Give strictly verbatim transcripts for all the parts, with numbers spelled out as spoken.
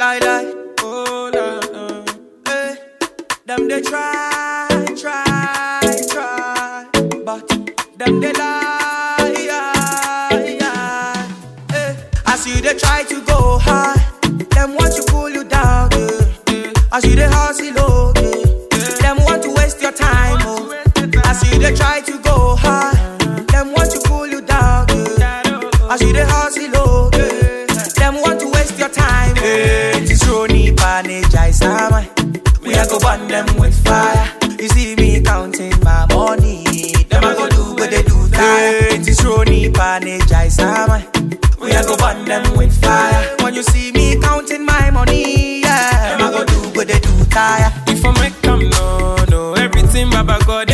die, die. Oh, la, la. Hey, them they try, try, try, but them they lie, yeah, yeah. Hey, I see they try to go high, them want to pull you down, yeah. I see they hustle low, yeah. Them want to waste your time, oh. I see they try to go high, them want to pull you down, yeah. I see they hustle low, yeah. Them want to waste your time, hey, it is Ronnie Panage, I Sama. We are go burn them with fire. You see me counting my money. Them I go do what they do. Hey, it is Ronnie Panage, I Sama. We are go burn them with fire. When you see me counting my money, yeah, them I go do what they do. Tire. If I make come no, no, everything Baba got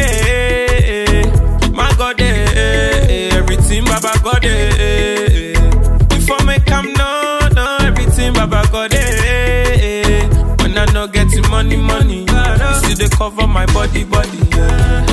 it. My God, eh, everything Baba got it. If I make come no, no, everything Baba got it. When I no getting money, money, you see they cover my body, body. Yeah.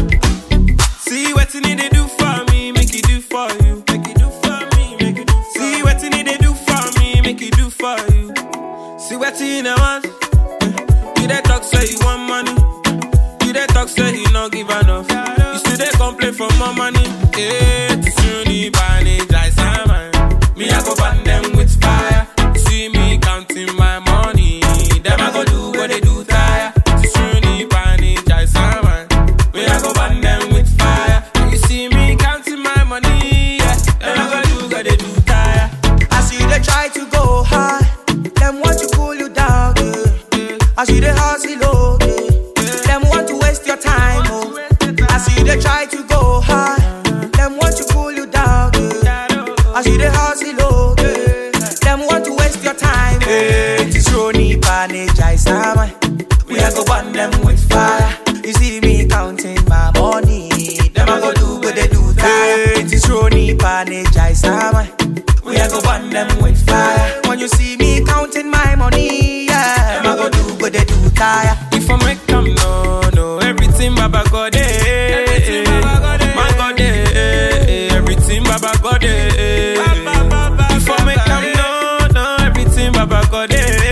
See what you need to do for me, make it do for you. Make it do for me, make it do for you. See what you need to do for me, make it do for you. See what you want. You they talk say you want money. You they talk say you not give enough. You still they complain for more money. Yeah, to Ronnie Panage, I Sama. Me I go burn them with fire. See me counting my money. Them I go do what they do. Tire. To Ronnie Panage, I Sama. Me I go burn them with fire. You see me counting my money. Yeah, them I go do what they do. Tire. I see they try to go high. Them want to pull you down, yeah. I see they hustle low, yeah. Them want to waste your time, oh. I see they try to go high. Them want to pull you down, yeah. I see they hustle low, yeah. Them want to waste your time, hey, it is Ronnie Panage, I Sama. We are go burn them with fire. You see me counting my money. Them I go do what they do. Hey, it is Ronnie Panage, I Sama. We are go burn them with fire. When you see me counting my money, yeah, them I go do what they do. Tire. If I make come no, no, everything Baba got it. Everything Baba got it. My God, eh, everything Baba got it. If I make come no, no, everything Baba got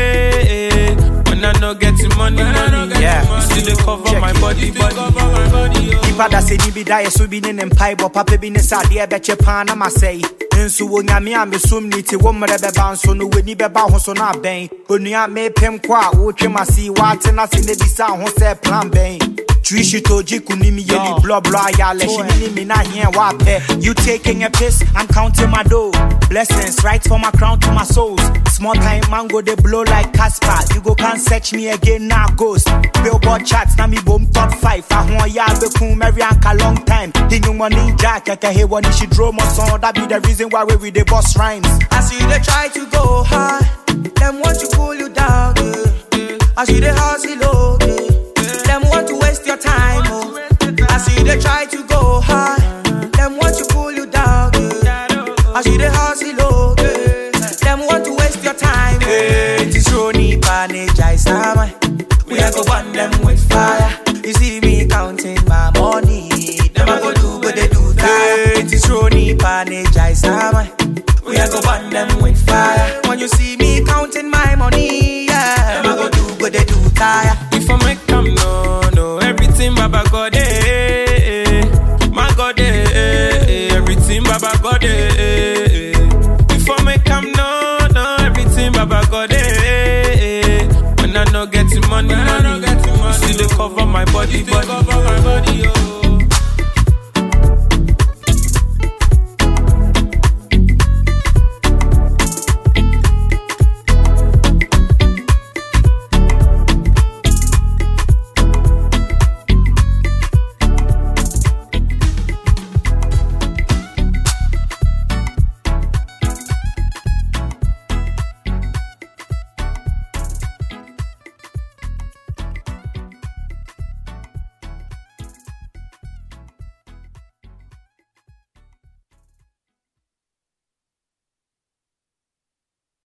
it. When I no getting money, money, yeah, you still they cover check my it. body, body. Nipa da se ni bi da yeso bi ne ne mpai bo papa bi ne sade e beche pan na masei nso wo nyame amesum ni ti wo mre be ban so no weni be ba ho so na ben onua me pem kwa wo twemasi wa te na se ne bisa ho se plan ben Trishi toji kunimi yeli blah blah ya le shini mi na here wa pe. You taking a piss, I'm counting my dough. Blessings right from my crown to my souls. Small time mango they blow like Casper. You go can't search me again now ghost. Billboard charts na me boom top five. I want ya be cool Mary Anka long time. The new money jack I can hear one she draw my song. That be the reason why we with the boss rhymes. I see they try to go high. Them want to pull you down, yeah. I see they hustle low, yeah. Them want to waste your time, oh. I see they try to go high. Them want to pull you down, yeah. I see they hustle low, yeah. Them want to waste your time, hey, it is Ronnie Panage, I Sama. We are go burn them with fire. You see me counting my money. Them I go do what they do. Hey, it is Ronnie Panage, I Sama. We are go burn them with fire. When you see me counting my money, yeah, them I go do what they do. Tire. If I make come no, no, everything Baba got it. My God, eh, everything Baba got it. If I make come no, no, everything Baba got it. When I no getting money, money, you see they cover my body, body.